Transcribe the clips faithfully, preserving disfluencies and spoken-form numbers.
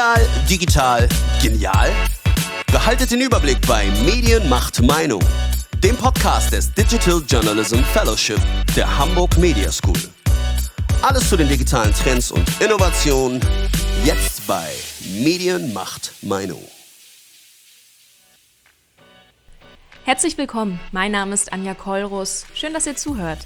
Real, digital, genial? Behaltet den Überblick bei Medien macht Meinung, dem Podcast des Digital Journalism Fellowship der Hamburg Media School. Alles zu den digitalen Trends und Innovationen, jetzt bei Medien macht Meinung. Herzlich willkommen, mein Name ist Anja Kollrus. Schön, dass ihr zuhört.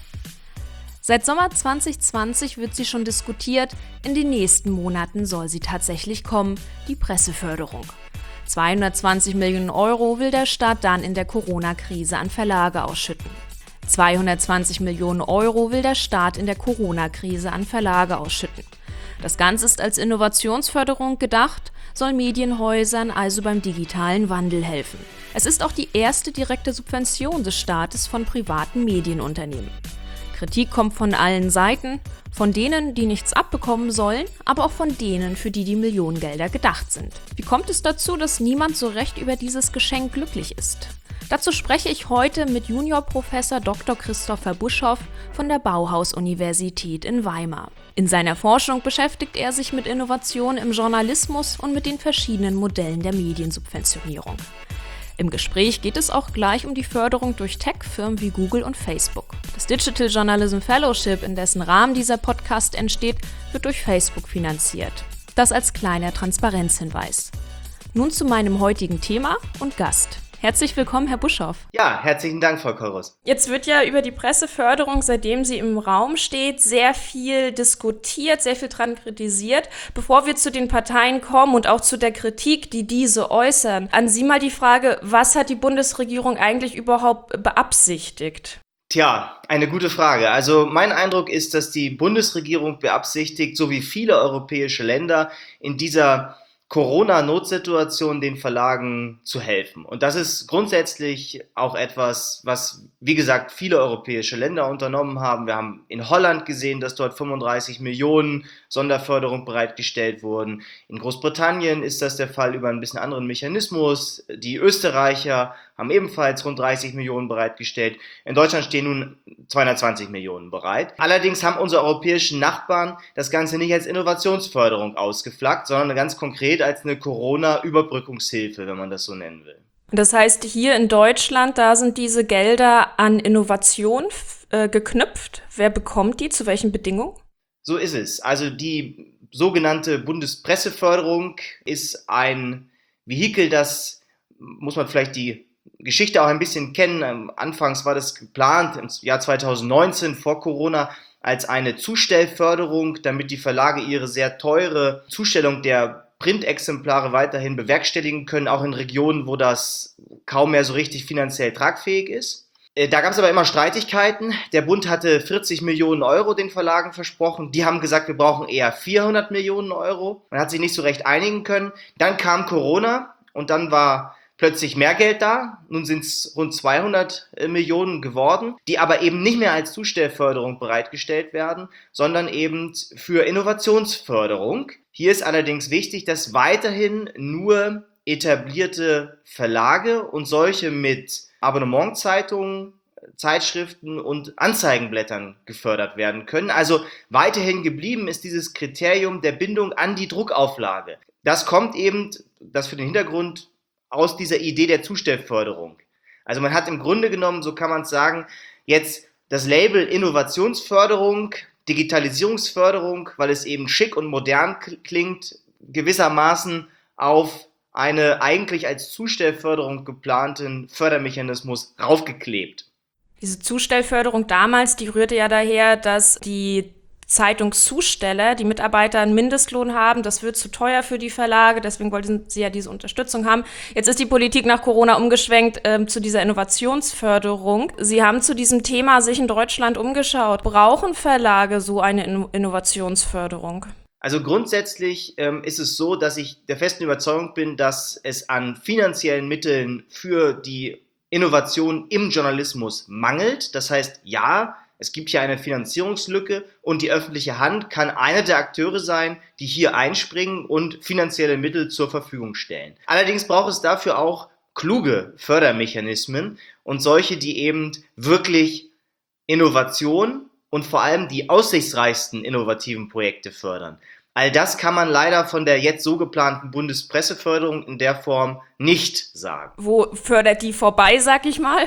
Seit Sommer zwanzig zwanzig wird sie schon diskutiert, in den nächsten Monaten soll sie tatsächlich kommen, die Presseförderung. zweihundertzwanzig Millionen Euro will der Staat dann in der Corona-Krise an Verlage ausschütten. zweihundertzwanzig Millionen Euro will der Staat in der Corona-Krise an Verlage ausschütten. Das Ganze ist als Innovationsförderung gedacht, soll Medienhäusern also beim digitalen Wandel helfen. Es ist auch die erste direkte Subvention des Staates von privaten Medienunternehmen. Kritik kommt von allen Seiten, von denen, die nichts abbekommen sollen, aber auch von denen, für die die Millionengelder gedacht sind. Wie kommt es dazu, dass niemand so recht über dieses Geschenk glücklich ist? Dazu spreche ich heute mit Juniorprofessor Doktor Christopher Buschhoff von der Bauhaus-Universität in Weimar. In seiner Forschung beschäftigt er sich mit Innovation im Journalismus und mit den verschiedenen Modellen der Mediensubventionierung. Im Gespräch geht es auch gleich um die Förderung durch Tech-Firmen wie Google und Facebook. Das Digital Journalism Fellowship, in dessen Rahmen dieser Podcast entsteht, wird durch Facebook finanziert. Das als kleiner Transparenzhinweis. Nun zu meinem heutigen Thema und Gast. Herzlich willkommen, Herr Buschhoff. Ja, herzlichen Dank, Frau Kollrus. Jetzt wird ja über die Presseförderung, seitdem sie im Raum steht, sehr viel diskutiert, sehr viel dran kritisiert. Bevor wir zu den Parteien kommen und auch zu der Kritik, die diese äußern, an Sie mal die Frage, was hat die Bundesregierung eigentlich überhaupt beabsichtigt? Tja, eine gute Frage. Also mein Eindruck ist, dass die Bundesregierung beabsichtigt, so wie viele europäische Länder, in dieser Corona-Notsituation den Verlagen zu helfen. Und das ist grundsätzlich auch etwas, was, wie gesagt, viele europäische Länder unternommen haben. Wir haben in Holland gesehen, dass dort fünfunddreißig Millionen Sonderförderung bereitgestellt wurden. In Großbritannien ist das der Fall über ein bisschen anderen Mechanismus. Die Österreicher haben ebenfalls rund dreißig Millionen bereitgestellt. In Deutschland stehen nun zweihundertzwanzig Millionen bereit. Allerdings haben unsere europäischen Nachbarn das Ganze nicht als Innovationsförderung ausgeflaggt, sondern ganz konkret als eine Corona-Überbrückungshilfe, wenn man das so nennen will. Das heißt, hier in Deutschland, da sind diese Gelder an Innovation äh, geknüpft. Wer bekommt die? Zu welchen Bedingungen? So ist es. Also die sogenannte Bundespresseförderung ist ein Vehikel, das, muss man vielleicht die Geschichte auch ein bisschen kennen. Anfangs war das geplant im Jahr zweitausendneunzehn vor Corona als eine Zustellförderung, damit die Verlage ihre sehr teure Zustellung der Printexemplare weiterhin bewerkstelligen können, auch in Regionen, wo das kaum mehr so richtig finanziell tragfähig ist. Da gab es aber immer Streitigkeiten. Der Bund hatte vierzig Millionen Euro den Verlagen versprochen. Die haben gesagt, wir brauchen eher vierhundert Millionen Euro. Man hat sich nicht so recht einigen können. Dann kam Corona und dann war plötzlich mehr Geld da. Nun sind es rund zweihundert Millionen geworden, die aber eben nicht mehr als Zustellförderung bereitgestellt werden, sondern eben für Innovationsförderung. Hier ist allerdings wichtig, dass weiterhin nur etablierte Verlage und solche mit Abonnementzeitungen, Zeitschriften und Anzeigenblättern gefördert werden können. Also weiterhin geblieben ist dieses Kriterium der Bindung an die Druckauflage. Das kommt eben, das für den Hintergrund, aus dieser Idee der Zustellförderung. Also man hat im Grunde genommen, so kann man es sagen, jetzt das Label Innovationsförderung, Digitalisierungsförderung, weil es eben schick und modern klingt, gewissermaßen auf eine eigentlich als Zustellförderung geplanten Fördermechanismus raufgeklebt. Diese Zustellförderung damals, die rührte ja daher, dass die Zeitungszusteller, die Mitarbeiter einen Mindestlohn haben. Das wird zu teuer für die Verlage, deswegen wollten sie ja diese Unterstützung haben. Jetzt ist die Politik nach Corona umgeschwenkt ähm, zu dieser Innovationsförderung. Sie haben zu diesem Thema sich in Deutschland umgeschaut. Brauchen Verlage so eine In- Innovationsförderung? Also grundsätzlich ähm, ist es so, dass ich der festen Überzeugung bin, dass es an finanziellen Mitteln für die Innovation im Journalismus mangelt. Das heißt, ja, es gibt hier eine Finanzierungslücke und die öffentliche Hand kann einer der Akteure sein, die hier einspringen und finanzielle Mittel zur Verfügung stellen. Allerdings braucht es dafür auch kluge Fördermechanismen und solche, die eben wirklich Innovation und vor allem die aussichtsreichsten innovativen Projekte fördern. All das kann man leider von der jetzt so geplanten Bundespresseförderung in der Form nicht sagen. Wo fördert die vorbei, sag ich mal?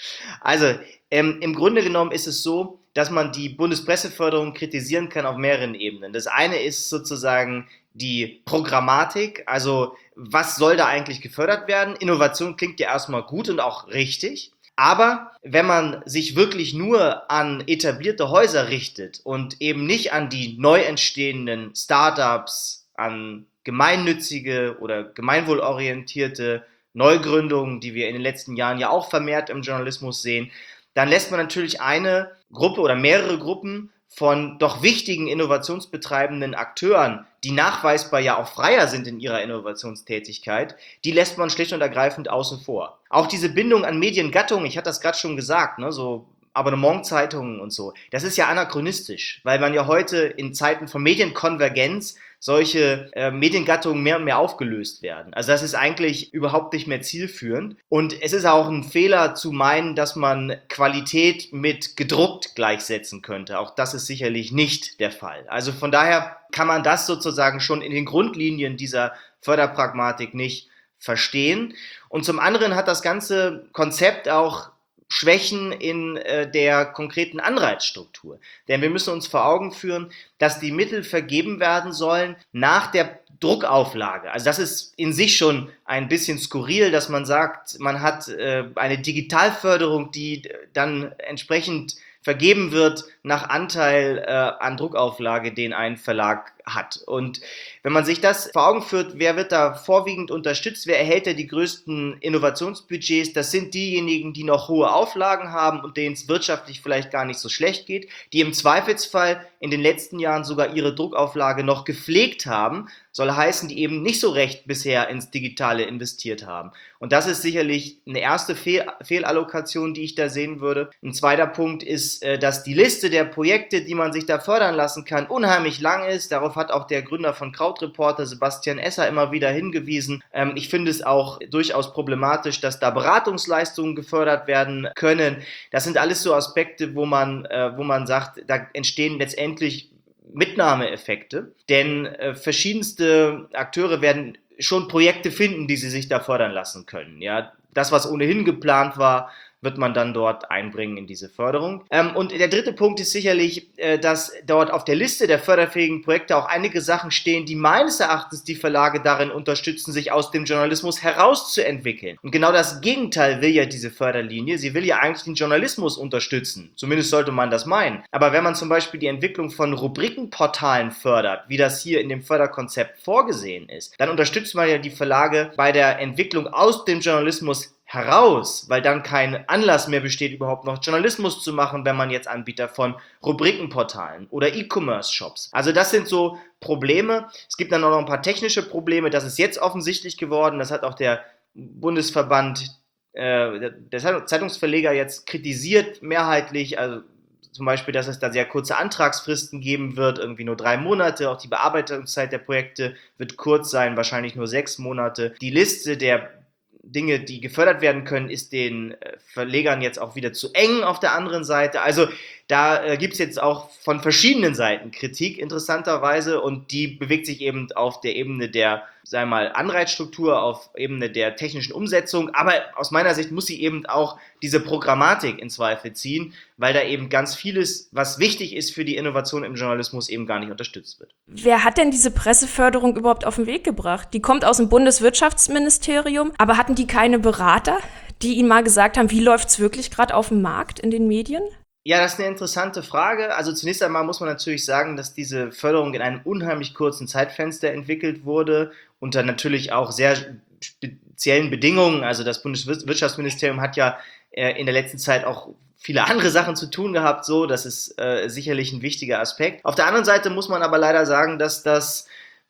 Also ähm, im Grunde genommen ist es so, dass man die Bundespresseförderung kritisieren kann auf mehreren Ebenen. Das eine ist sozusagen die Programmatik, also was soll da eigentlich gefördert werden? Innovation klingt ja erstmal gut und auch richtig. Aber wenn man sich wirklich nur an etablierte Häuser richtet und eben nicht an die neu entstehenden Startups, an gemeinnützige oder gemeinwohlorientierte Neugründungen, die wir in den letzten Jahren ja auch vermehrt im Journalismus sehen, dann lässt man natürlich eine Gruppe oder mehrere Gruppen von doch wichtigen innovationsbetreibenden Akteuren, die nachweisbar ja auch freier sind in ihrer Innovationstätigkeit, die lässt man schlicht und ergreifend außen vor. Auch diese Bindung an Mediengattungen, ich hatte das gerade schon gesagt, ne, so Abonnementzeitungen und so, das ist ja anachronistisch, weil man ja heute in Zeiten von Medienkonvergenz solche äh, Mediengattungen mehr und mehr aufgelöst werden. Also das ist eigentlich überhaupt nicht mehr zielführend. Und es ist auch ein Fehler zu meinen, dass man Qualität mit gedruckt gleichsetzen könnte. Auch das ist sicherlich nicht der Fall. Also von daher kann man das sozusagen schon in den Grundlinien dieser Förderpragmatik nicht verstehen. Und zum anderen hat das ganze Konzept auch Schwächen in äh, der konkreten Anreizstruktur. Denn wir müssen uns vor Augen führen, dass die Mittel vergeben werden sollen nach der Druckauflage. Also das ist in sich schon ein bisschen skurril, dass man sagt, man hat äh, eine Digitalförderung, die dann entsprechend vergeben wird nach Anteil äh, an Druckauflage, den ein Verlag hat. Und wenn man sich das vor Augen führt, wer wird da vorwiegend unterstützt, wer erhält da die größten Innovationsbudgets, das sind diejenigen, die noch hohe Auflagen haben und denen es wirtschaftlich vielleicht gar nicht so schlecht geht, die im Zweifelsfall in den letzten Jahren sogar ihre Druckauflage noch gepflegt haben, soll heißen, die eben nicht so recht bisher ins Digitale investiert haben. Und das ist sicherlich eine erste Fehl- Fehlallokation, die ich da sehen würde. Ein zweiter Punkt ist, dass die Liste der Projekte, die man sich da fördern lassen kann, unheimlich lang ist. Darauf hat auch der Gründer von Krautreporter, Sebastian Esser, immer wieder hingewiesen. Ich finde es auch durchaus problematisch, dass da Beratungsleistungen gefördert werden können. Das sind alles so Aspekte, wo man, wo man sagt, da entstehen letztendlich Mitnahmeeffekte, denn äh, verschiedenste Akteure werden schon Projekte finden, die sie sich da fördern lassen können. Ja, das, was ohnehin geplant war, wird man dann dort einbringen in diese Förderung. Ähm, und der dritte Punkt ist sicherlich, äh, dass dort auf der Liste der förderfähigen Projekte auch einige Sachen stehen, die meines Erachtens die Verlage darin unterstützen, sich aus dem Journalismus herauszuentwickeln. Und genau das Gegenteil will ja diese Förderlinie. Sie will ja eigentlich den Journalismus unterstützen. Zumindest sollte man das meinen. Aber wenn man zum Beispiel die Entwicklung von Rubrikenportalen fördert, wie das hier in dem Förderkonzept vorgesehen ist, dann unterstützt man ja die Verlage bei der Entwicklung aus dem Journalismus heraus, weil dann kein Anlass mehr besteht, überhaupt noch Journalismus zu machen, wenn man jetzt Anbieter von Rubrikenportalen oder E-Commerce-Shops. Also das sind so Probleme. Es gibt dann auch noch ein paar technische Probleme. Das ist jetzt offensichtlich geworden. Das hat auch der Bundesverband äh, der Zeitungsverleger jetzt kritisiert, mehrheitlich. Also zum Beispiel, dass es da sehr kurze Antragsfristen geben wird, irgendwie nur drei Monate. Auch die Bearbeitungszeit der Projekte wird kurz sein, wahrscheinlich nur sechs Monate. Die Liste der Dinge, die gefördert werden können, ist den Verlegern jetzt auch wieder zu eng auf der anderen Seite. Also da äh, gibt es jetzt auch von verschiedenen Seiten Kritik, interessanterweise, und die bewegt sich eben auf der Ebene der, sagen wir mal, Anreizstruktur, auf Ebene der technischen Umsetzung, aber aus meiner Sicht muss sie eben auch diese Programmatik in Zweifel ziehen, weil da eben ganz vieles, was wichtig ist für die Innovation im Journalismus, eben gar nicht unterstützt wird. Wer hat denn diese Presseförderung überhaupt auf den Weg gebracht? Die kommt aus dem Bundeswirtschaftsministerium, aber hatten die keine Berater, die ihnen mal gesagt haben, wie läuft es wirklich gerade auf dem Markt in den Medien? Ja, das ist eine interessante Frage. Also zunächst einmal muss man natürlich sagen, dass diese Förderung in einem unheimlich kurzen Zeitfenster entwickelt wurde, unter natürlich auch sehr speziellen Bedingungen. Also das Bundeswirtschaftsministerium hat ja äh, in der letzten Zeit auch viele andere Sachen zu tun gehabt, so, das ist äh, sicherlich ein wichtiger Aspekt. Auf der anderen Seite muss man aber leider sagen, dass das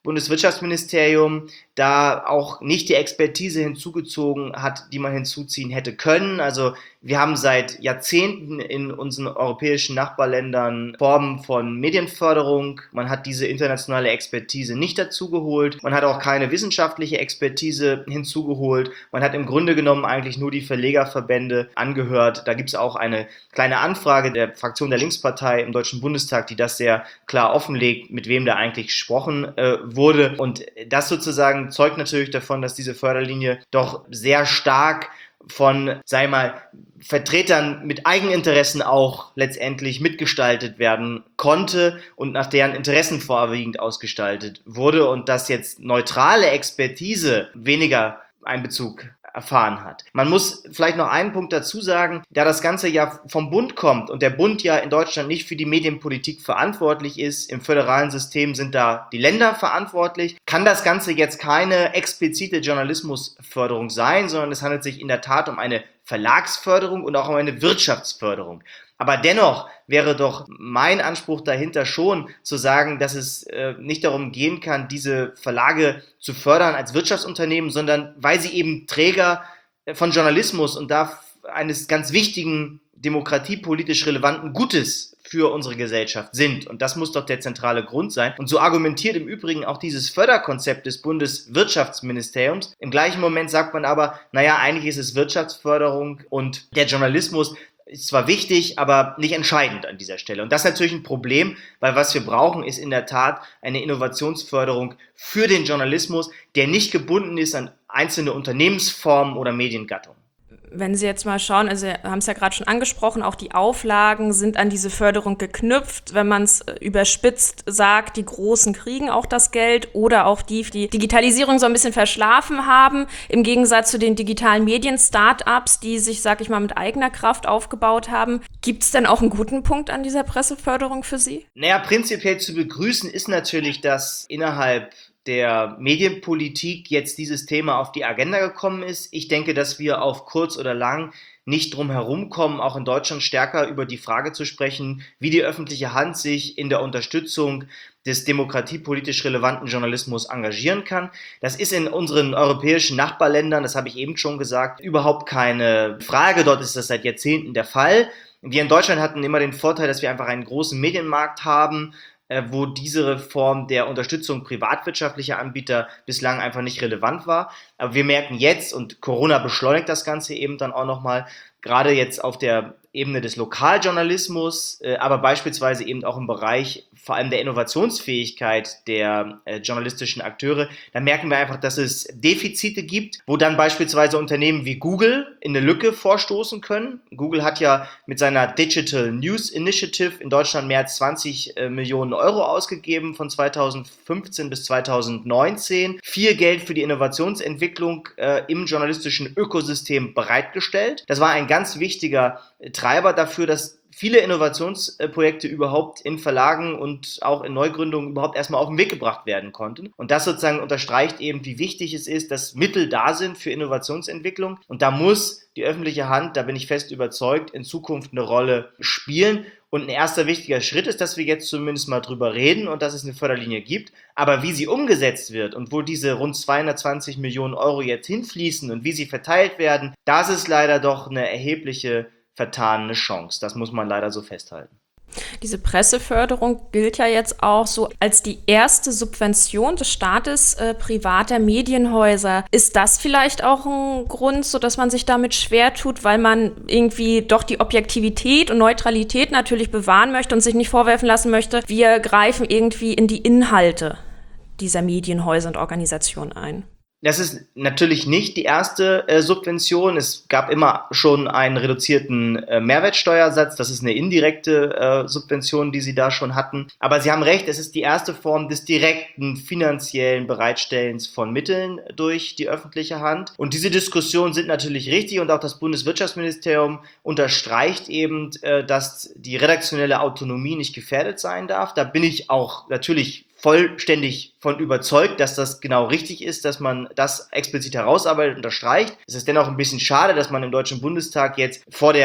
Bundeswirtschaftsministerium da auch nicht die Expertise hinzugezogen hat, die man hinzuziehen hätte können. Also wir haben seit Jahrzehnten in unseren europäischen Nachbarländern Formen von Medienförderung. Man hat diese internationale Expertise nicht dazugeholt. Man hat auch keine wissenschaftliche Expertise hinzugeholt. Man hat im Grunde genommen eigentlich nur die Verlegerverbände angehört. Da gibt es auch eine kleine Anfrage der Fraktion der Linkspartei im Deutschen Bundestag, die das sehr klar offenlegt, mit wem da eigentlich gesprochen äh, wurde. Und das sozusagen zeugt natürlich davon, dass diese Förderlinie doch sehr stark von, sei mal, Vertretern mit Eigeninteressen auch letztendlich mitgestaltet werden konnte und nach deren Interessen vorwiegend ausgestaltet wurde und dass jetzt neutrale Expertise weniger Einbezug erfahren hat. Man muss vielleicht noch einen Punkt dazu sagen, da das Ganze ja vom Bund kommt und der Bund ja in Deutschland nicht für die Medienpolitik verantwortlich ist, im föderalen System sind da die Länder verantwortlich, kann das Ganze jetzt keine explizite Journalismusförderung sein, sondern es handelt sich in der Tat um eine Verlagsförderung und auch um eine Wirtschaftsförderung. Aber dennoch wäre doch mein Anspruch dahinter schon zu sagen, dass es äh, nicht darum gehen kann, diese Verlage zu fördern als Wirtschaftsunternehmen, sondern weil sie eben Träger von Journalismus und da eines ganz wichtigen, demokratiepolitisch relevanten Gutes für unsere Gesellschaft sind. Und das muss doch der zentrale Grund sein. Und so argumentiert im Übrigen auch dieses Förderkonzept des Bundeswirtschaftsministeriums. Im gleichen Moment sagt man aber, naja, eigentlich ist es Wirtschaftsförderung und der Journalismus ist zwar wichtig, aber nicht entscheidend an dieser Stelle. Und das ist natürlich ein Problem, weil was wir brauchen, ist in der Tat eine Innovationsförderung für den Journalismus, der nicht gebunden ist an einzelne Unternehmensformen oder Mediengattungen. Wenn Sie jetzt mal schauen, also wir haben es ja gerade schon angesprochen, auch die Auflagen sind an diese Förderung geknüpft. Wenn man es überspitzt sagt, die Großen kriegen auch das Geld oder auch die, die Digitalisierung so ein bisschen verschlafen haben, im Gegensatz zu den digitalen Medien-Startups, die sich, sag ich mal, mit eigener Kraft aufgebaut haben. Gibt es denn auch einen guten Punkt an dieser Presseförderung für Sie? Naja, prinzipiell zu begrüßen ist natürlich, dass innerhalb der Medienpolitik jetzt dieses Thema auf die Agenda gekommen ist. Ich denke, dass wir auf kurz oder lang nicht drum herum kommen, auch in Deutschland stärker über die Frage zu sprechen, wie die öffentliche Hand sich in der Unterstützung des demokratiepolitisch relevanten Journalismus engagieren kann. Das ist in unseren europäischen Nachbarländern, das habe ich eben schon gesagt, überhaupt keine Frage. Dort ist das seit Jahrzehnten der Fall. Wir in Deutschland hatten immer den Vorteil, dass wir einfach einen großen Medienmarkt haben, wo diese Form der Unterstützung privatwirtschaftlicher Anbieter bislang einfach nicht relevant war. Aber wir merken jetzt, und Corona beschleunigt das Ganze eben dann auch nochmal, gerade jetzt auf der Ebene des Lokaljournalismus, äh, aber beispielsweise eben auch im Bereich vor allem der Innovationsfähigkeit der äh, journalistischen Akteure, da merken wir einfach, dass es Defizite gibt, wo dann beispielsweise Unternehmen wie Google in eine Lücke vorstoßen können. Google hat ja mit seiner Digital News Initiative in Deutschland mehr als zwanzig äh, Millionen Euro ausgegeben von zweitausendfünfzehn bis zweitausendneunzehn. Viel Geld für die Innovationsentwicklung äh, im journalistischen Ökosystem bereitgestellt. Das war ein ganz wichtiger äh, Treiber dafür, dass viele Innovationsprojekte überhaupt in Verlagen und auch in Neugründungen überhaupt erstmal auf den Weg gebracht werden konnten. Und das sozusagen unterstreicht eben, wie wichtig es ist, dass Mittel da sind für Innovationsentwicklung. Und da muss die öffentliche Hand, da bin ich fest überzeugt, in Zukunft eine Rolle spielen. Und ein erster wichtiger Schritt ist, dass wir jetzt zumindest mal drüber reden und dass es eine Förderlinie gibt. Aber wie sie umgesetzt wird und wo diese rund zweihundertzwanzig Millionen Euro jetzt hinfließen und wie sie verteilt werden, das ist leider doch eine erhebliche vertane Chance. Das muss man leider so festhalten. Diese Presseförderung gilt ja jetzt auch so als die erste Subvention des Staates äh, privater Medienhäuser. Ist das vielleicht auch ein Grund, so dass man sich damit schwer tut, weil man irgendwie doch die Objektivität und Neutralität natürlich bewahren möchte und sich nicht vorwerfen lassen möchte, wir greifen irgendwie in die Inhalte dieser Medienhäuser und Organisationen ein? Das ist natürlich nicht die erste äh, Subvention. Es gab immer schon einen reduzierten äh, Mehrwertsteuersatz. Das ist eine indirekte äh, Subvention, die Sie da schon hatten. Aber Sie haben recht, es ist die erste Form des direkten finanziellen Bereitstellens von Mitteln durch die öffentliche Hand. Und diese Diskussionen sind natürlich richtig und auch das Bundeswirtschaftsministerium unterstreicht eben, äh, dass die redaktionelle Autonomie nicht gefährdet sein darf. Da bin ich auch natürlich vollständig von überzeugt, dass das genau richtig ist, dass man das explizit herausarbeitet und unterstreicht. Es ist dennoch ein bisschen schade, dass man im Deutschen Bundestag jetzt vor der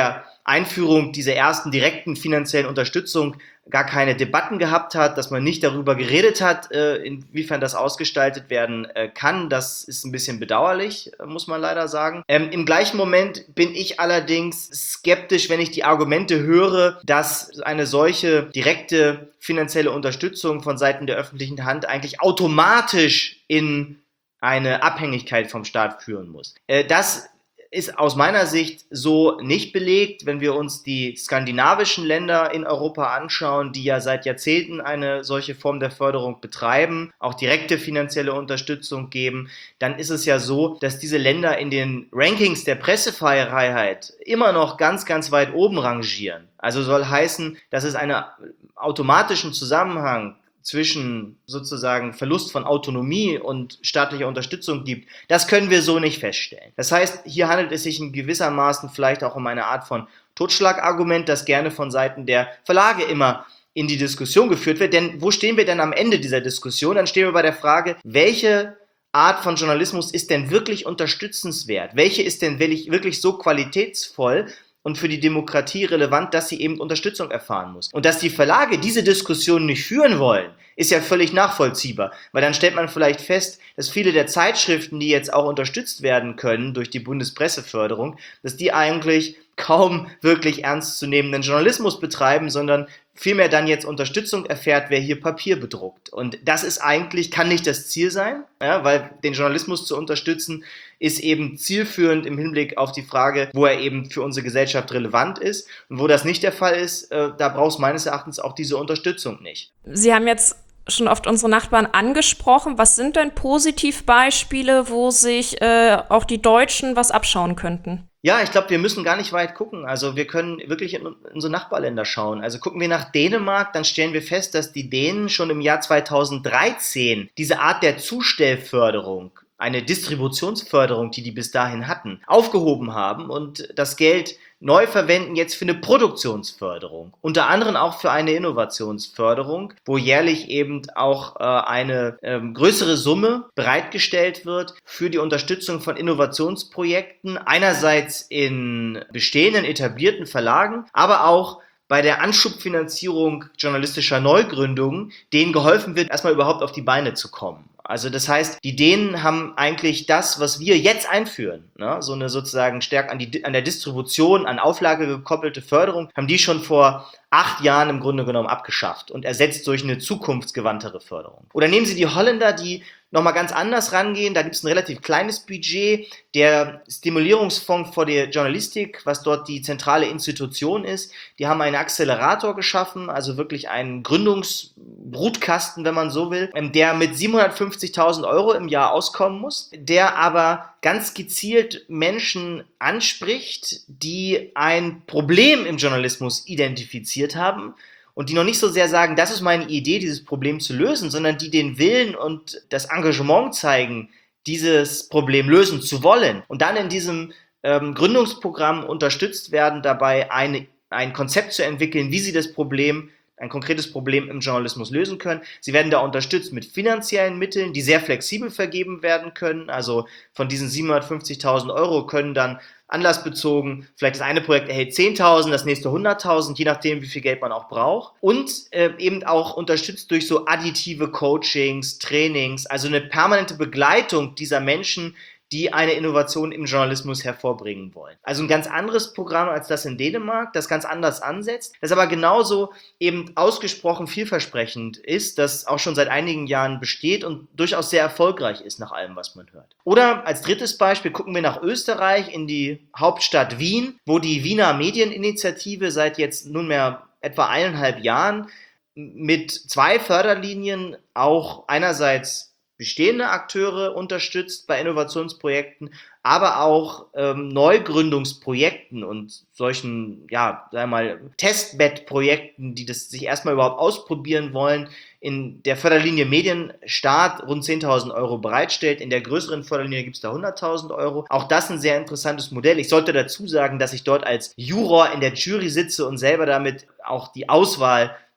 Einführung dieser ersten direkten finanziellen Unterstützung gar keine Debatten gehabt hat, dass man nicht darüber geredet hat, inwiefern das ausgestaltet werden kann. Das ist ein bisschen bedauerlich, muss man leider sagen. Ähm, im gleichen Moment bin ich allerdings skeptisch, wenn ich die Argumente höre, dass eine solche direkte finanzielle Unterstützung von Seiten der öffentlichen Hand eigentlich automatisch in eine Abhängigkeit vom Staat führen muss. Äh, das ist aus meiner Sicht so nicht belegt, wenn wir uns die skandinavischen Länder in Europa anschauen, die ja seit Jahrzehnten eine solche Form der Förderung betreiben, auch direkte finanzielle Unterstützung geben, dann ist es ja so, dass diese Länder in den Rankings der Pressefreiheit immer noch ganz, ganz weit oben rangieren. Also soll heißen, dass es einen automatischen Zusammenhang zwischen sozusagen Verlust von Autonomie und staatlicher Unterstützung gibt, das können wir so nicht feststellen. Das heißt, hier handelt es sich in gewissermaßen vielleicht auch um eine Art von Totschlagargument, das gerne von Seiten der Verlage immer in die Diskussion geführt wird. Denn wo stehen wir denn am Ende dieser Diskussion? Dann stehen wir bei der Frage, welche Art von Journalismus ist denn wirklich unterstützenswert? Welche ist denn wirklich so qualitätsvoll und für die Demokratie relevant, dass sie eben Unterstützung erfahren muss? Und dass die Verlage diese Diskussion nicht führen wollen, ist ja völlig nachvollziehbar, weil dann stellt man vielleicht fest, dass viele der Zeitschriften, die jetzt auch unterstützt werden können durch die Bundespresseförderung, dass die eigentlich kaum wirklich ernstzunehmenden Journalismus betreiben, sondern vielmehr dann jetzt Unterstützung erfährt, wer hier Papier bedruckt. Und das ist eigentlich, kann nicht das Ziel sein, ja, weil den Journalismus zu unterstützen ist eben zielführend im Hinblick auf die Frage, wo er eben für unsere Gesellschaft relevant ist. Und wo das nicht der Fall ist, äh, da braucht es meines Erachtens auch diese Unterstützung nicht. Sie haben jetzt schon oft unsere Nachbarn angesprochen. Was sind denn Positivbeispiele, wo sich äh, auch die Deutschen was abschauen könnten? Ja, ich glaube, wir müssen gar nicht weit gucken. Also wir können wirklich in unsere Nachbarländer schauen. Also gucken wir nach Dänemark, dann stellen wir fest, dass die Dänen schon im Jahr zweitausenddreizehn diese Art der Zustellförderung, eine Distributionsförderung, die die bis dahin hatten, aufgehoben haben und das Geld neu verwenden jetzt für eine Produktionsförderung, unter anderem auch für eine Innovationsförderung, wo jährlich eben auch äh, eine ähm, größere Summe bereitgestellt wird für die Unterstützung von Innovationsprojekten, einerseits in bestehenden, etablierten Verlagen, aber auch bei der Anschubfinanzierung journalistischer Neugründungen, denen geholfen wird, erstmal überhaupt auf die Beine zu kommen. Also das heißt, die Dänen haben eigentlich das, was wir jetzt einführen, ne? So eine sozusagen stärker an, die, an der Distribution, an Auflage gekoppelte Förderung, haben die schon vor acht Jahren im Grunde genommen abgeschafft und ersetzt durch eine zukunftsgewandtere Förderung. Oder nehmen Sie die Holländer, die nochmal ganz anders rangehen. Da gibt es ein relativ kleines Budget. Der Stimulierungsfonds für die Journalistik, was dort die zentrale Institution ist, die haben einen Accelerator geschaffen, also wirklich einen Gründungsbrutkasten, wenn man so will, der mit siebenhundertfünfzigtausend Euro im Jahr auskommen muss, der aber ganz gezielt Menschen anspricht, die ein Problem im Journalismus identifiziert haben und die noch nicht so sehr sagen, das ist meine Idee, dieses Problem zu lösen, sondern die den Willen und das Engagement zeigen, dieses Problem lösen zu wollen und dann in diesem ähm, Gründungsprogramm unterstützt werden, dabei eine, ein Konzept zu entwickeln, wie sie das Problem, ein konkretes Problem im Journalismus lösen können. Sie werden da unterstützt mit finanziellen Mitteln, die sehr flexibel vergeben werden können. Also von diesen siebenhundertfünfzigtausend Euro können dann anlassbezogen, vielleicht das eine Projekt erhält zehntausend, das nächste hunderttausend, je nachdem, wie viel Geld man auch braucht. Und äh, eben auch unterstützt durch so additive Coachings, Trainings, also eine permanente Begleitung dieser Menschen, die eine Innovation im Journalismus hervorbringen wollen. Also ein ganz anderes Programm als das in Dänemark, das ganz anders ansetzt, das aber genauso eben ausgesprochen vielversprechend ist, das auch schon seit einigen Jahren besteht und durchaus sehr erfolgreich ist nach allem, was man hört. Oder als drittes Beispiel gucken wir nach Österreich, in die Hauptstadt Wien, wo die Wiener Medieninitiative seit jetzt nunmehr etwa eineinhalb Jahren mit zwei Förderlinien auch einerseits bestehende Akteure unterstützt bei Innovationsprojekten, aber auch ähm, Neugründungsprojekten und solchen, ja, sagen wir mal, Testbed-Projekten, die das sich erstmal überhaupt ausprobieren wollen, in der Förderlinie Medienstart rund zehntausend Euro bereitstellt. In der größeren Förderlinie gibt es da hunderttausend Euro. Auch das ein sehr interessantes Modell. Ich sollte dazu sagen, dass ich dort als Juror in der Jury sitze und selber damit auch die Auswahl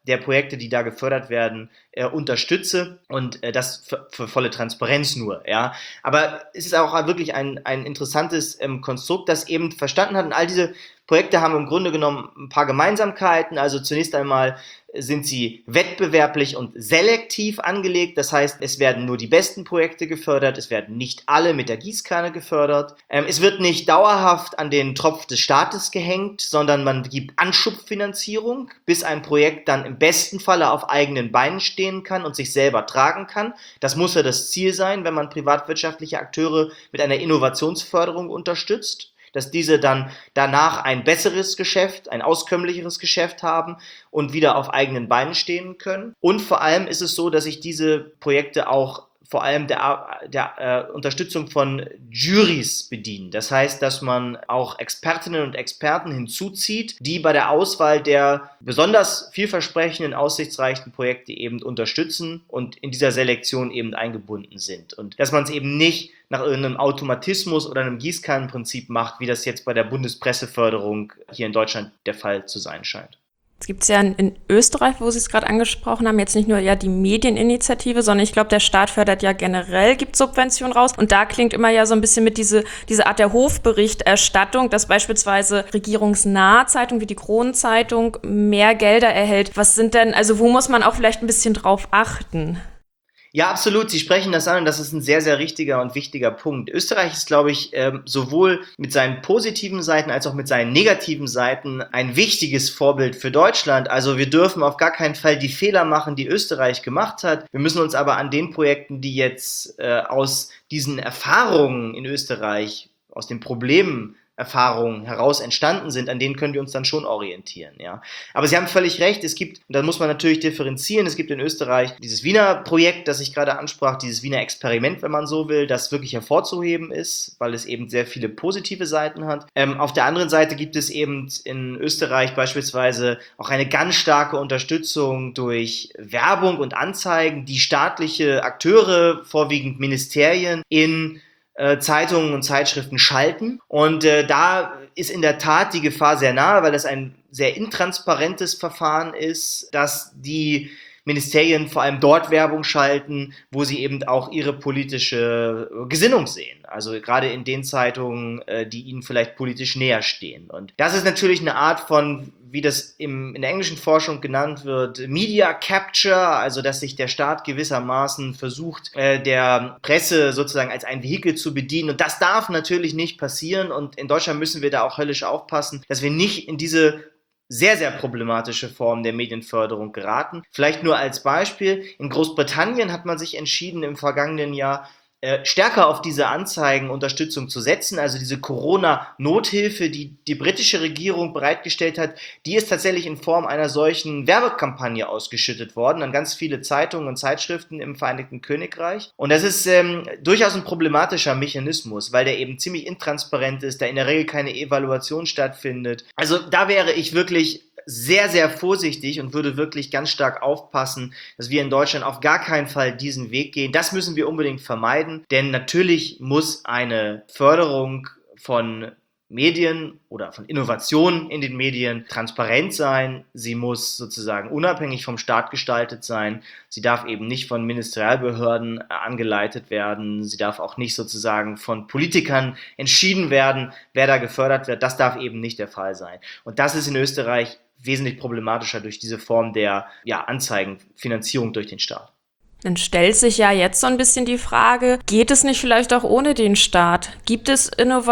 der Projekte, die da gefördert werden, äh, unterstütze und äh, das für, für volle Transparenz nur. Ja. Aber es ist auch wirklich ein, ein interessantes ähm, Konstrukt, das eben verstanden hat, und all diese Projekte haben im Grunde genommen ein paar Gemeinsamkeiten. Also zunächst einmal sind sie wettbewerblich und selektiv angelegt. Das heißt, es werden nur die besten Projekte gefördert, es werden nicht alle mit der Gießkanne gefördert. Ähm, es wird nicht dauerhaft an den Tropf des Staates gehängt, sondern man gibt Anschubfinanzierung, bis ein Projekt dann im besten Falle auf eigenen Beinen stehen kann und sich selber tragen kann. Das muss ja das Ziel sein, wenn man privatwirtschaftliche Akteure mit einer Innovationsförderung unterstützt, dass diese dann danach ein besseres Geschäft, ein auskömmlicheres Geschäft haben und wieder auf eigenen Beinen stehen können. Und vor allem ist es so, dass sich diese Projekte auch vor allem der, der äh, Unterstützung von Jurys bedienen. Das heißt, dass man auch Expertinnen und Experten hinzuzieht, die bei der Auswahl der besonders vielversprechenden, aussichtsreichen Projekte eben unterstützen und in dieser Selektion eben eingebunden sind. Und dass man es eben nicht nach irgendeinem Automatismus oder einem Gießkannenprinzip macht, wie das jetzt bei der Bundespresseförderung hier in Deutschland der Fall zu sein scheint. Es gibt es ja in, in Österreich, wo Sie es gerade angesprochen haben, jetzt nicht nur ja die Medieninitiative, sondern ich glaube, der Staat fördert ja generell, gibt Subventionen raus. Und da klingt immer ja so ein bisschen mit diese, diese Art der Hofberichterstattung, dass beispielsweise regierungsnahe Zeitungen wie die Kronenzeitung mehr Gelder erhält. Was sind denn, also wo muss man auch vielleicht ein bisschen drauf achten? Ja, absolut. Sie sprechen das an und das ist ein sehr, sehr richtiger und wichtiger Punkt. Österreich ist, glaube ich, ähm, sowohl mit seinen positiven Seiten als auch mit seinen negativen Seiten ein wichtiges Vorbild für Deutschland. Also wir dürfen auf gar keinen Fall die Fehler machen, die Österreich gemacht hat. Wir müssen uns aber an den Projekten, die jetzt äh, aus diesen Erfahrungen in Österreich, aus den Problemen Erfahrungen heraus entstanden sind, an denen können wir uns dann schon orientieren, ja. Aber Sie haben völlig recht, es gibt, und da muss man natürlich differenzieren, es gibt in Österreich dieses Wiener Projekt, das ich gerade ansprach, dieses Wiener Experiment, wenn man so will, das wirklich hervorzuheben ist, weil es eben sehr viele positive Seiten hat. Ähm, auf der anderen Seite gibt es eben in Österreich beispielsweise auch eine ganz starke Unterstützung durch Werbung und Anzeigen, die staatliche Akteure, vorwiegend Ministerien, in Zeitungen und Zeitschriften schalten. Und äh, da ist in der Tat die Gefahr sehr nahe, weil das ein sehr intransparentes Verfahren ist, dass die Ministerien vor allem dort Werbung schalten, wo sie eben auch ihre politische Gesinnung sehen. Also gerade in den Zeitungen, die ihnen vielleicht politisch näher stehen. Und das ist natürlich eine Art von, wie das im, in der englischen Forschung genannt wird, Media Capture, also dass sich der Staat gewissermaßen versucht, der Presse sozusagen als ein Vehikel zu bedienen. Und das darf natürlich nicht passieren. Und in Deutschland müssen wir da auch höllisch aufpassen, dass wir nicht in diese sehr, sehr problematische Form der Medienförderung geraten. Vielleicht nur als Beispiel, in Großbritannien hat man sich entschieden, im vergangenen Jahr äh, stärker auf diese Anzeigenunterstützung zu setzen. Also diese Corona-Nothilfe, die die britische Regierung bereitgestellt hat, die ist tatsächlich in Form einer solchen Werbekampagne ausgeschüttet worden an ganz viele Zeitungen und Zeitschriften im Vereinigten Königreich. Und das ist ähm, durchaus ein problematischer Mechanismus, weil der eben ziemlich intransparent ist, da in der Regel keine Evaluation stattfindet. Also da wäre ich wirklich sehr, sehr vorsichtig und würde wirklich ganz stark aufpassen, dass wir in Deutschland auf gar keinen Fall diesen Weg gehen. Das müssen wir unbedingt vermeiden, denn natürlich muss eine Förderung von Medien oder von Innovationen in den Medien transparent sein. Sie muss sozusagen unabhängig vom Staat gestaltet sein. Sie darf eben nicht von Ministerialbehörden angeleitet werden. Sie darf auch nicht sozusagen von Politikern entschieden werden, wer da gefördert wird. Das darf eben nicht der Fall sein. Und das ist in Österreich wesentlich problematischer durch diese Form der ja, Anzeigenfinanzierung durch den Staat. Dann stellt sich ja jetzt so ein bisschen die Frage, geht es nicht vielleicht auch ohne den Staat? Gibt es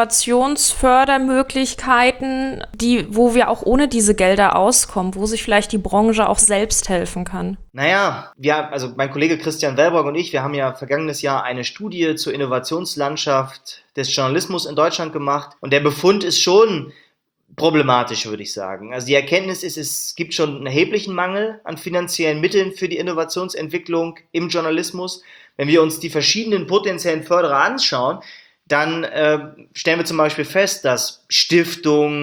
Innovationsfördermöglichkeiten, die, wo wir auch ohne diese Gelder auskommen, wo sich vielleicht die Branche auch selbst helfen kann? Naja, ja, also mein Kollege Christian Wellborg und ich, wir haben ja vergangenes Jahr eine Studie zur Innovationslandschaft des Journalismus in Deutschland gemacht und der Befund ist schon problematisch, würde ich sagen. Also die Erkenntnis ist, es gibt schon einen erheblichen Mangel an finanziellen Mitteln für die Innovationsentwicklung im Journalismus. Wenn wir uns die verschiedenen potenziellen Förderer anschauen, dann äh, stellen wir zum Beispiel fest, dass Stiftungen,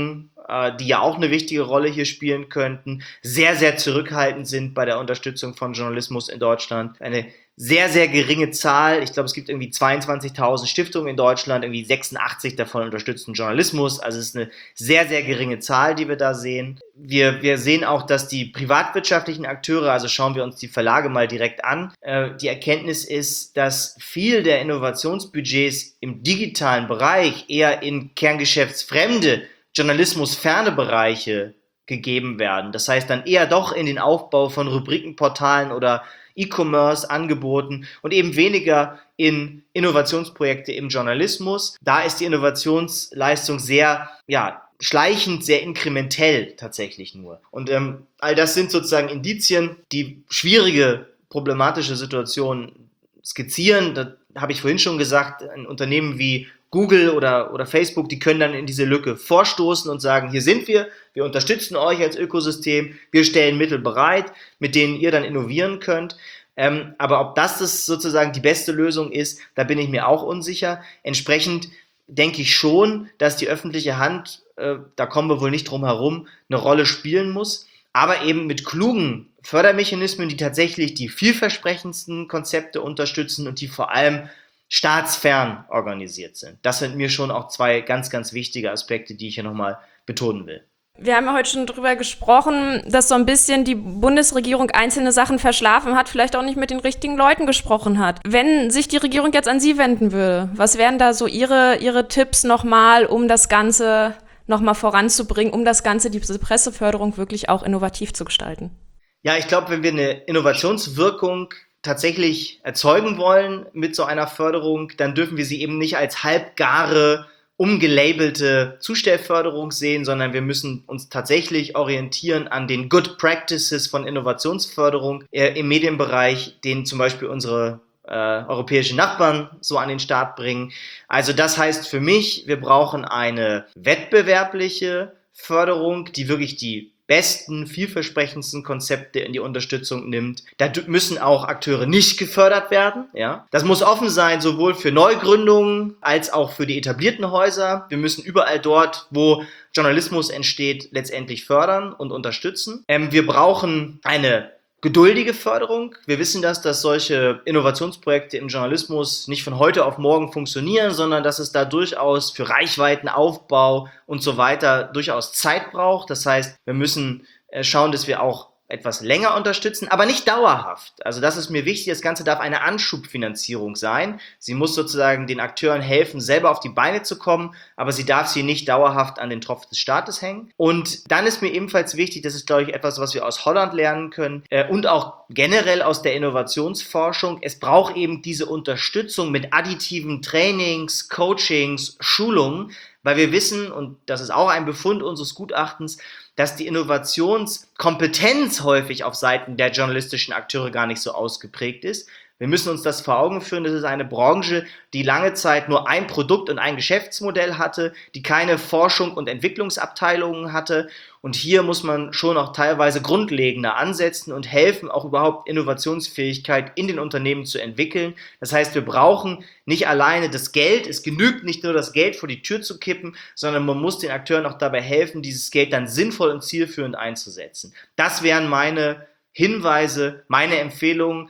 äh, die ja auch eine wichtige Rolle hier spielen könnten, sehr, sehr zurückhaltend sind bei der Unterstützung von Journalismus in Deutschland. Eine sehr, sehr geringe Zahl. Ich glaube, es gibt irgendwie zweiundzwanzigtausend Stiftungen in Deutschland, irgendwie sechsundachtzig davon unterstützen Journalismus. Also es ist eine sehr, sehr geringe Zahl, die wir da sehen. Wir, wir sehen auch, dass die privatwirtschaftlichen Akteure, also schauen wir uns die Verlage mal direkt an, äh, die Erkenntnis ist, dass viel der Innovationsbudgets im digitalen Bereich eher in kerngeschäftsfremde, journalismusferne Bereiche gegeben werden. Das heißt dann eher doch in den Aufbau von Rubrikenportalen oder E-Commerce-Angeboten und eben weniger in Innovationsprojekte im Journalismus. Da ist die Innovationsleistung sehr, ja, schleichend, sehr inkrementell tatsächlich nur. Und ähm, all das sind sozusagen Indizien, die schwierige, problematische Situationen skizzieren. Da habe ich vorhin schon gesagt, ein Unternehmen wie Google oder, oder Facebook, die können dann in diese Lücke vorstoßen und sagen, hier sind wir, wir unterstützen euch als Ökosystem, wir stellen Mittel bereit, mit denen ihr dann innovieren könnt. Ähm, aber ob das, das sozusagen die beste Lösung ist, da bin ich mir auch unsicher. Entsprechend denke ich schon, dass die öffentliche Hand, äh, da kommen wir wohl nicht drum herum, eine Rolle spielen muss, aber eben mit klugen Fördermechanismen, die tatsächlich die vielversprechendsten Konzepte unterstützen und die vor allem staatsfern organisiert sind. Das sind mir schon auch zwei ganz, ganz wichtige Aspekte, die ich hier nochmal betonen will. Wir haben ja heute schon drüber gesprochen, dass so ein bisschen die Bundesregierung einzelne Sachen verschlafen hat, vielleicht auch nicht mit den richtigen Leuten gesprochen hat. Wenn sich die Regierung jetzt an Sie wenden würde, was wären da so Ihre, Ihre Tipps nochmal, um das Ganze nochmal voranzubringen, um das Ganze, diese Presseförderung wirklich auch innovativ zu gestalten? Ja, ich glaube, wenn wir eine Innovationswirkung tatsächlich erzeugen wollen mit so einer Förderung, dann dürfen wir sie eben nicht als halbgare, umgelabelte Zustellförderung sehen, sondern wir müssen uns tatsächlich orientieren an den Good Practices von Innovationsförderung äh, im Medienbereich, den zum Beispiel unsere äh, europäischen Nachbarn so an den Start bringen. Also das heißt für mich, wir brauchen eine wettbewerbliche Förderung, die wirklich die besten, vielversprechendsten Konzepte in die Unterstützung nimmt. Da müssen auch Akteure nicht gefördert werden. Ja? Das muss offen sein, sowohl für Neugründungen als auch für die etablierten Häuser. Wir müssen überall dort, wo Journalismus entsteht, letztendlich fördern und unterstützen. Ähm, wir brauchen eine geduldige Förderung. Wir wissen das, dass solche Innovationsprojekte im Journalismus nicht von heute auf morgen funktionieren, sondern dass es da durchaus für Reichweitenaufbau und so weiter durchaus Zeit braucht. Das heißt, wir müssen schauen, dass wir auch etwas länger unterstützen, aber nicht dauerhaft. Also das ist mir wichtig, das Ganze darf eine Anschubfinanzierung sein. Sie muss sozusagen den Akteuren helfen, selber auf die Beine zu kommen, aber sie darf sie nicht dauerhaft an den Tropf des Staates hängen. Und dann ist mir ebenfalls wichtig, das ist, glaube ich, etwas, was wir aus Holland lernen können äh, und auch generell aus der Innovationsforschung. Es braucht eben diese Unterstützung mit additiven Trainings, Coachings, Schulungen, weil wir wissen, und das ist auch ein Befund unseres Gutachtens, dass die Innovationskompetenz häufig auf Seiten der journalistischen Akteure gar nicht so ausgeprägt ist. Wir müssen uns das vor Augen führen, das ist eine Branche, die lange Zeit nur ein Produkt und ein Geschäftsmodell hatte, die keine Forschung und Entwicklungsabteilungen hatte. Und hier muss man schon auch teilweise grundlegender ansetzen und helfen, auch überhaupt Innovationsfähigkeit in den Unternehmen zu entwickeln. Das heißt, wir brauchen nicht alleine das Geld, es genügt nicht nur das Geld vor die Tür zu kippen, sondern man muss den Akteuren auch dabei helfen, dieses Geld dann sinnvoll und zielführend einzusetzen. Das wären meine Hinweise, meine Empfehlungen,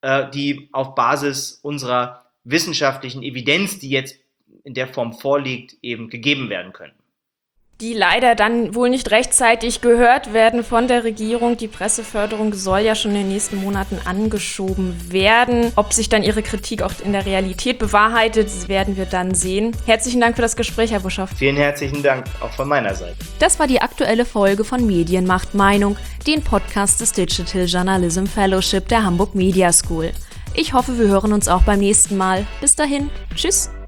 die auf Basis unserer wissenschaftlichen Evidenz, die jetzt in der Form vorliegt, eben gegeben werden können. Die leider dann wohl nicht rechtzeitig gehört werden von der Regierung. Die Presseförderung soll ja schon in den nächsten Monaten angeschoben werden. Ob sich dann ihre Kritik auch in der Realität bewahrheitet, werden wir dann sehen. Herzlichen Dank für das Gespräch, Herr Buschoff. Vielen herzlichen Dank, auch von meiner Seite. Das war die aktuelle Folge von Medien macht Meinung, den Podcast des Digital Journalism Fellowship der Hamburg Media School. Ich hoffe, wir hören uns auch beim nächsten Mal. Bis dahin, tschüss.